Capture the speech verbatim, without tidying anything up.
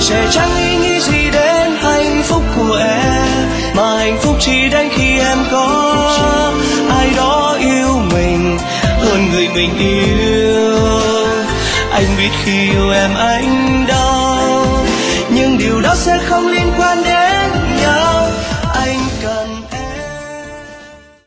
sẽ chẳng ý nghĩ gì đến hạnh phúc của em, mà hạnh phúc chỉ đến khi em có ai đó yêu mình hơn người mình yêu. Anh biết khi yêu em anh đã